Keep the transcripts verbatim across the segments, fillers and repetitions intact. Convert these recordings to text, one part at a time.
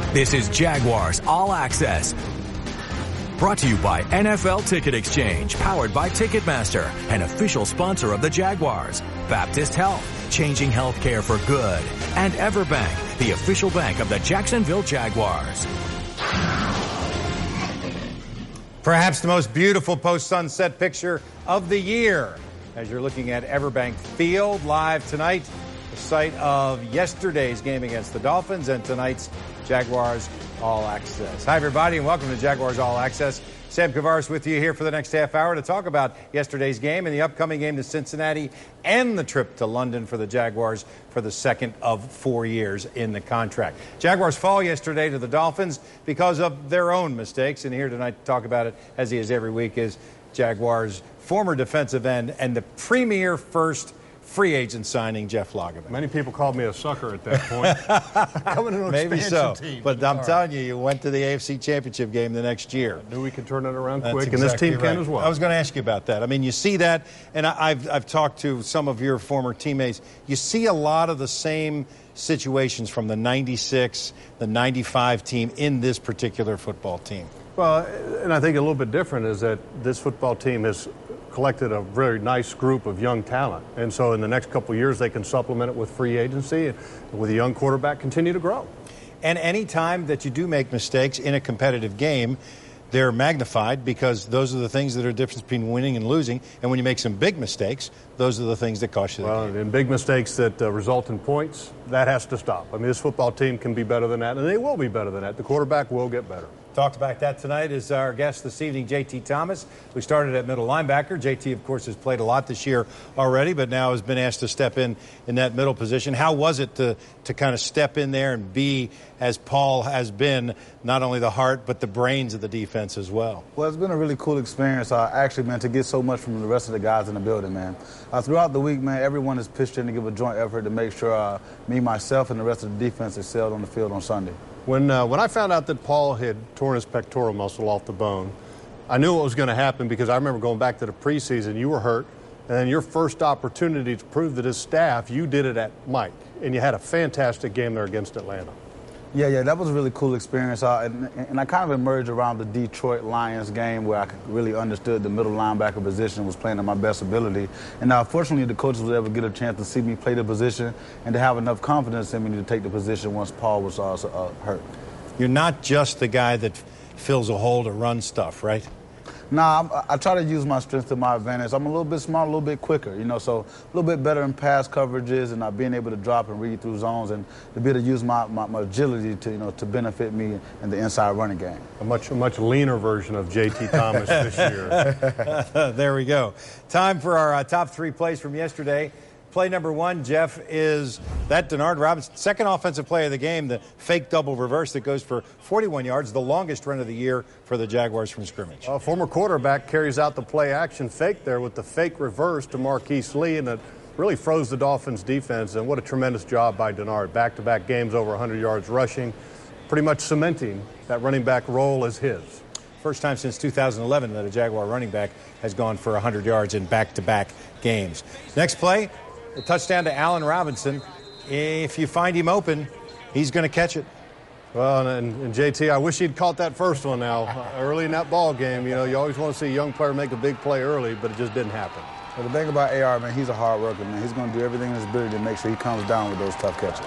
This is Jaguars All Access. Brought to you by N F L Ticket Exchange, powered by Ticketmaster, an official sponsor of the Jaguars. Baptist Health, changing healthcare for good. And Everbank, the official bank of the Jacksonville Jaguars. Perhaps the most beautiful post-sunset picture of the year as you're looking at Everbank Field live tonight, the site of yesterday's game against the Dolphins and tonight's Jaguars All Access. Hi, everybody, and welcome to Jaguars All Access. Sam Kavaris with you here for the next half hour to talk about yesterday's game and the upcoming game to Cincinnati and the trip to London for the Jaguars for the second of four years in the contract. Jaguars fall yesterday to the Dolphins because of their own mistakes, and here tonight to talk about it, as he is every week, is Jaguars' former defensive end and the premier first free agent signing, Jeff Lageman. Many people called me a sucker at that point. Coming to an Maybe so, team. but I'm telling you, you went to the A F C Championship game the next year. I knew we could turn it around That's quick, exactly and this team right. can as well. I was going to ask you about that. I mean, you see that, and I, I've, I've talked to some of your former teammates. You see a lot of the same situations from the ninety-six, the ninety-five team in this particular football team. Well, and I think a little bit different is that this football team has collected a very nice group of young talent. And so in the next couple of years, they can supplement it with free agency and with a young quarterback continue to grow. And any time that you do make mistakes in a competitive game, they're magnified because those are the things that are the difference between winning and losing. And when you make some big mistakes, those are the things that cost you the well, game. And big mistakes that uh, result in points, that has to stop. I mean, this football team can be better than that, and they will be better than that. The quarterback will get better. Talked about that tonight is our guest this evening, J T Thomas, who started at middle linebacker. J T, of course, has played a lot this year already, but now has been asked to step in in that middle position. How was it to, to kind of step in there and be, as Paul has been, not only the heart, but the brains of the defense as well? Well, it's been a really cool experience, uh, actually, man, to get so much from the rest of the guys in the building, man. Uh, throughout the week, man, everyone has pitched in to give a joint effort to make sure uh, me, myself, and the rest of the defense excelled on the field on Sunday. When, uh, when I found out that Paul had torn his pectoral muscle off the bone, I knew what was going to happen because I remember going back to the preseason. You were hurt, and then your first opportunity to prove that his staff, you did it at Mike, and you had a fantastic game there against Atlanta. Yeah, yeah, that was a really cool experience. Uh, and, and I kind of emerged around the Detroit Lions game where I really understood the middle linebacker position, was playing at my best ability. And uh, fortunately, the coaches would ever get a chance to see me play the position and to have enough confidence in me to take the position once Paul was uh, uh, hurt. You're not just the guy that fills a hole to run stuff, right? Nah, I'm, I try to use my strength to my advantage. I'm a little bit smarter, a little bit quicker, you know, so a little bit better in pass coverages and uh, being able to drop and read through zones and to be able to use my, my, my agility to, you know, to benefit me in the inside running game. A much, a much leaner version of J T Thomas this year. There we go. Time for our uh, top three plays from yesterday. Play number one, Jeff, is that Denard Robinson, second offensive play of the game, the fake double reverse that goes for forty-one yards, the longest run of the year for the Jaguars from scrimmage. A former quarterback carries out the play-action fake there with the fake reverse to Marquise Lee, and it really froze the Dolphins' defense, and what a tremendous job by Denard. Back-to-back games over one hundred yards rushing, pretty much cementing that running back role as his. First time since two thousand eleven that a Jaguar running back has gone for one hundred yards in back-to-back games. Next play, a touchdown to Allen Robinson. If you find him open, he's going to catch it. Well, and, and J T, I wish he'd caught that first one now. Uh, early in that ball game, you know, you always want to see a young player make a big play early, but it just didn't happen. Well, the thing about A R, man, he's a hard worker, man. He's going to do everything in his ability to make sure he comes down with those tough catches.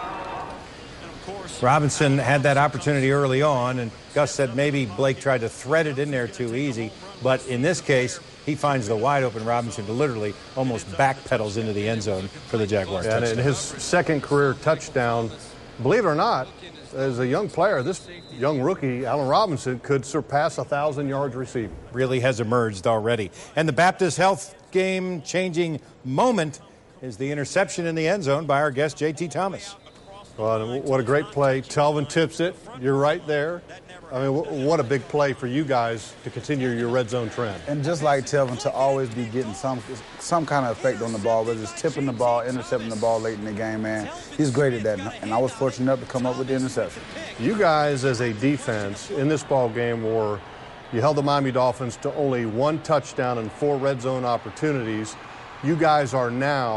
Robinson had that opportunity early on, and Gus said maybe Blake tried to thread it in there too easy. But in this case, he finds the wide-open Robinson to literally almost backpedals into the end zone for the Jaguars. Yeah, and his second career touchdown, believe it or not, as a young player, this young rookie, Allen Robinson, could surpass one thousand yards receiving. Really has emerged already. And the Baptist Health game-changing moment is the interception in the end zone by our guest, J T Thomas. Well, what a great play. Telvin tips it. You're right there. I mean, what a big play for you guys to continue your red zone trend. And just like Telvin, to always be getting some some kind of effect on the ball, whether it's tipping the ball, intercepting the ball late in the game, man. He's great at that, and I was fortunate enough to come up with the interception. You guys, as a defense, in this ball game were, you held the Miami Dolphins to only one touchdown and four red zone opportunities. You guys are now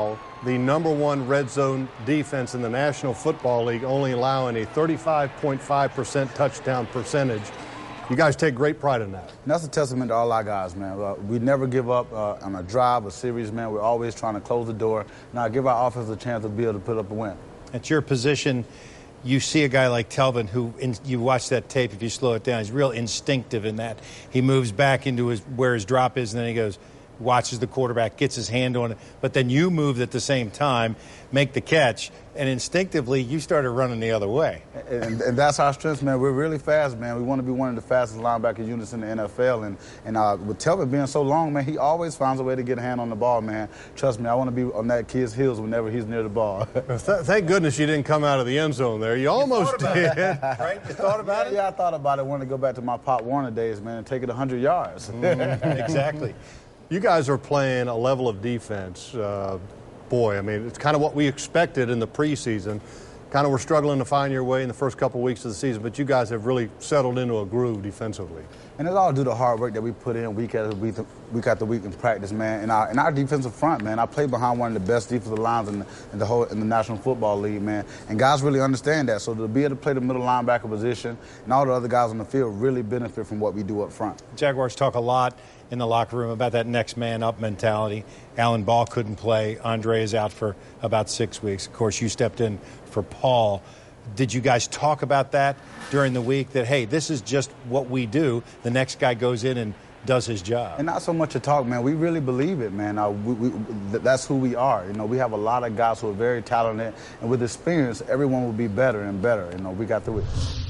the number one red zone defense in the National Football League, only allowing a thirty-five point five percent touchdown percentage. You guys take great pride in that. And that's a testament to all our guys, man. Uh, we never give up uh, on a drive, a series, man. We're always trying to close the door. Now give our offense a chance to be able to put up a win. At your position, you see a guy like Telvin who, in, you watch that tape, if you slow it down, he's real instinctive in that. He moves back into his where his drop is, and then he goes, watches the quarterback, gets his hand on it. But then you move at the same time, make the catch, and instinctively you started running the other way. And, and that's our strength, man. We're really fast, man. We want to be one of the fastest linebacker units in the N F L. And, and uh, with Telvin being so long, man, he always finds a way to get a hand on the ball, man. Trust me, I want to be on that kid's heels whenever he's near the ball. Th thank goodness you didn't come out of the end zone there. You, you almost did. It, right? You thought about yeah, it? Yeah, I thought about it. I wanted to go back to my Pop Warner days, man, and take it one hundred yards. Mm, exactly. You guys are playing a level of defense. Uh, boy, I mean, it's kind of what we expected in the preseason. Kind of were struggling to find your way in the first couple of weeks of the season, but you guys have really settled into a groove defensively. And it's all due to the hard work that we put in week after week, week after week in practice, man. And our, and our defensive front, man, I play behind one of the best defensive lines in the, in the whole in the National Football League, man. And guys really understand that. So to be able to play the middle linebacker position and all the other guys on the field really benefit from what we do up front. Jaguars talk a lot in the locker room about that next man up mentality. Alan Ball couldn't play. Andre is out for about six weeks. Of course, you stepped in for Paul. Did you guys talk about that during the week, that, hey, this is just what we do? The next guy goes in and does his job. And not so much a talk, man. We really believe it, man. Uh, we, we, th that's who we are. You know, we have a lot of guys who are very talented, and with experience, everyone will be better and better. You know, we got through it.